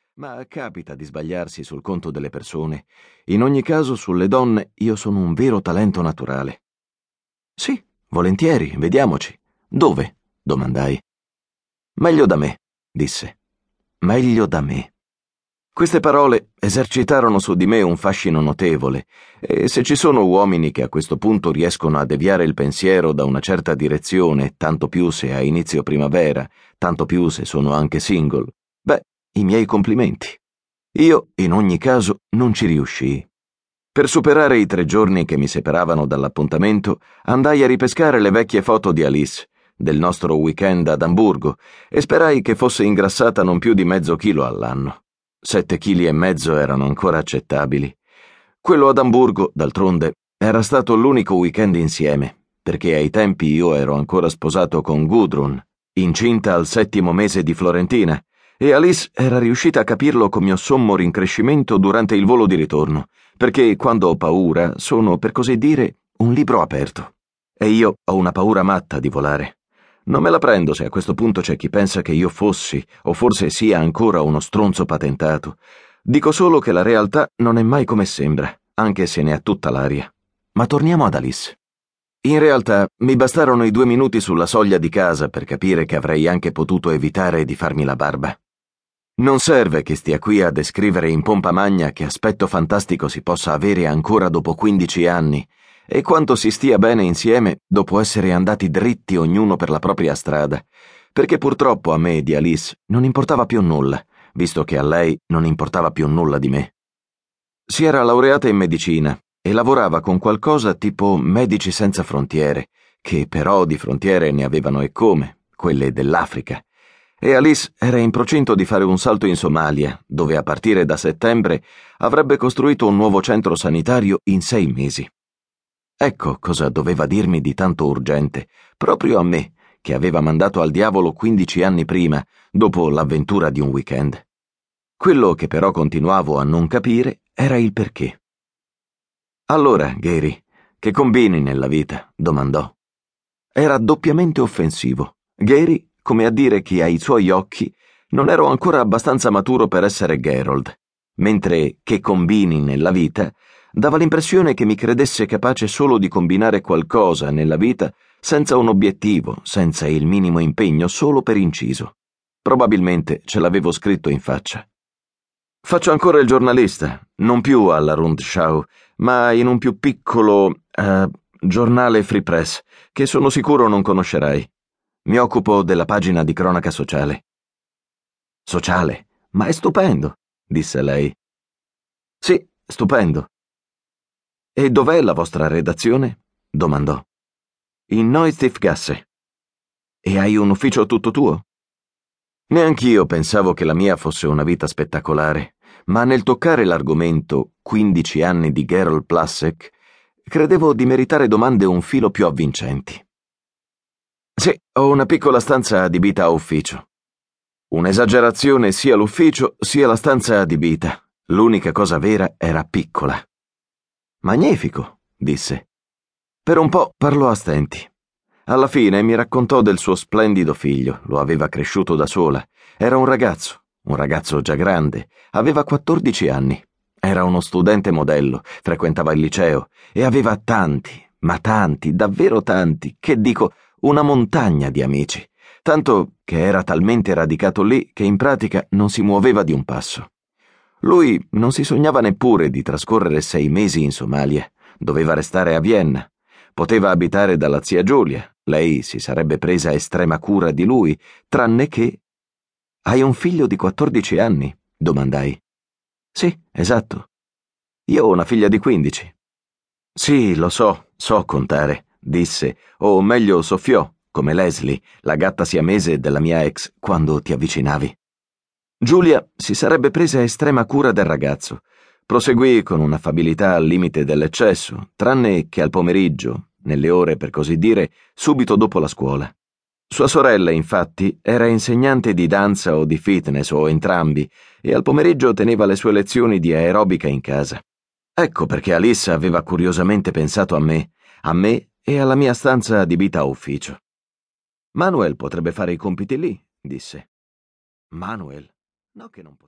Ma capita di sbagliarsi sul conto delle persone. In ogni caso, sulle donne io sono un vero talento naturale. Sì, volentieri, vediamoci. Dove? Domandai. Meglio da me, disse. Meglio da me. Queste parole esercitarono su di me un fascino notevole, e se ci sono uomini che a questo punto riescono a deviare il pensiero da una certa direzione, tanto più se a inizio primavera, tanto più se sono anche single, beh, i miei complimenti. Io, in ogni caso, non ci riuscii. Per superare i 3 giorni che mi separavano dall'appuntamento, andai a ripescare le vecchie foto di Alice, del nostro weekend ad Amburgo, e sperai che fosse ingrassata non più di mezzo chilo all'anno. 7,5 kg erano ancora accettabili. Quello ad Amburgo, d'altronde, era stato l'unico weekend insieme, perché ai tempi io ero ancora sposato con Gudrun, incinta al 7° mese di Florentina, e Alice era riuscita a capirlo con mio sommo rincrescimento durante il volo di ritorno, perché quando ho paura sono, per così dire, un libro aperto. E io ho una paura matta di volare. Non me la prendo se a questo punto c'è chi pensa che io fossi, o forse sia ancora uno stronzo patentato. Dico solo che la realtà non è mai come sembra, anche se ne ha tutta l'aria. Ma torniamo ad Alice. In realtà mi bastarono i 2 minuti sulla soglia di casa per capire che avrei anche potuto evitare di farmi la barba. Non serve che stia qui a descrivere in pompa magna che aspetto fantastico si possa avere ancora dopo 15 anni e quanto si stia bene insieme dopo essere andati dritti ognuno per la propria strada, perché purtroppo a me di Alice non importava più nulla, visto che a lei non importava più nulla di me. Si era laureata in medicina e lavorava con qualcosa tipo Medici Senza Frontiere, che però di frontiere ne avevano e come, quelle dell'Africa. E Alice era in procinto di fare un salto in Somalia, dove a partire da settembre avrebbe costruito un nuovo centro sanitario in 6 mesi. Ecco cosa doveva dirmi di tanto urgente, proprio a me, che aveva mandato al diavolo 15 anni prima, dopo l'avventura di un weekend. Quello che però continuavo a non capire era il perché. Allora, Gary, che combini nella vita? Domandò. Era doppiamente offensivo. Gary, come a dire che ai suoi occhi non ero ancora abbastanza maturo per essere Geralt, mentre che combini nella vita dava l'impressione che mi credesse capace solo di combinare qualcosa nella vita senza un obiettivo, senza il minimo impegno, solo per inciso. Probabilmente ce l'avevo scritto in faccia. Faccio ancora il giornalista, non più alla Rundschau, ma in un più piccolo giornale Free Press, che sono sicuro non conoscerai. Mi occupo della pagina di cronaca sociale. Sociale? Ma è stupendo, disse lei. Sì, stupendo. E dov'è la vostra redazione? Domandò. In Neustiftgasse. E hai un ufficio tutto tuo? Neanch'io pensavo che la mia fosse una vita spettacolare, ma nel toccare l'argomento 15 anni di Geralt Plassek, credevo di meritare domande un filo più avvincenti. Sì, ho una piccola stanza adibita a ufficio. Un'esagerazione sia l'ufficio sia la stanza adibita. L'unica cosa vera era piccola. Magnifico, disse. Per un po' parlò a stenti. Alla fine mi raccontò del suo splendido figlio, lo aveva cresciuto da sola. Era un ragazzo già grande, aveva 14 anni. Era uno studente modello, frequentava il liceo e aveva tanti, ma tanti, davvero tanti, che dico, una montagna di amici, tanto che era talmente radicato lì che in pratica non si muoveva di un passo. Lui non si sognava neppure di trascorrere 6 mesi in Somalia, doveva restare a Vienna. Poteva abitare dalla zia Giulia, lei si sarebbe presa estrema cura di lui, tranne che... Hai un figlio di 14 anni? Domandai. Sì, esatto. Io ho una figlia di 15. Sì, lo so contare, disse, o meglio soffiò, come Leslie, la gatta siamese della mia ex, quando ti avvicinavi. Giulia si sarebbe presa estrema cura del ragazzo. Proseguì con un'affabilità al limite dell'eccesso, tranne che al pomeriggio, nelle ore per così dire, subito dopo la scuola. Sua sorella, infatti, era insegnante di danza o di fitness o entrambi, e al pomeriggio teneva le sue lezioni di aerobica in casa. Ecco perché Alice aveva curiosamente pensato a me e alla mia stanza adibita a ufficio. Manuel potrebbe fare i compiti lì, disse. Manuel? No che non potrebbe.